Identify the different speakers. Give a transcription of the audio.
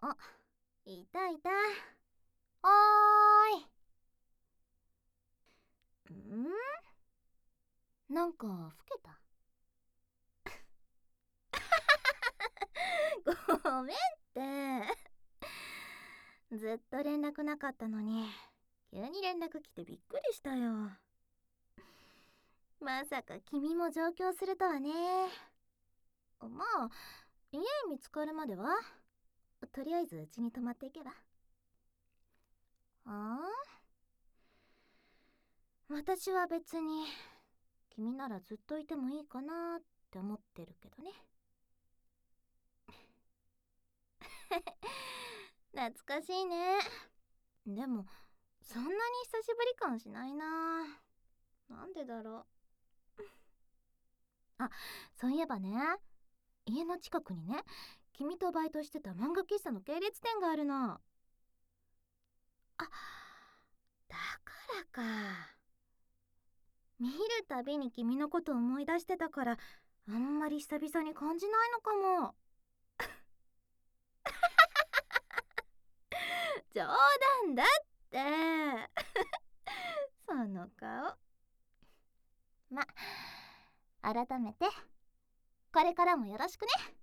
Speaker 1: あ、いたいた。おーい。なんか老けた？ごめんって。ずっと連絡なかったのに、急に連絡来てびっくりしたよ。まさか君も上京するとはね。まあ、家見つかるまではとりあえずうちに泊まっていけば。私は別に君ならずっといてもいいかなって思ってるけどね。懐かしいね。でもそんなに久しぶり感しないな。なんでだろう。あ、そういえばね、家の近くにね、君とバイトしてた漫画喫茶の系列店があるの。あ、だからか。見るたびに君のこと思い出してたから、あんまり久々に感じないのかも。冗談だってその顔。ま、改めてこれからもよろしくね。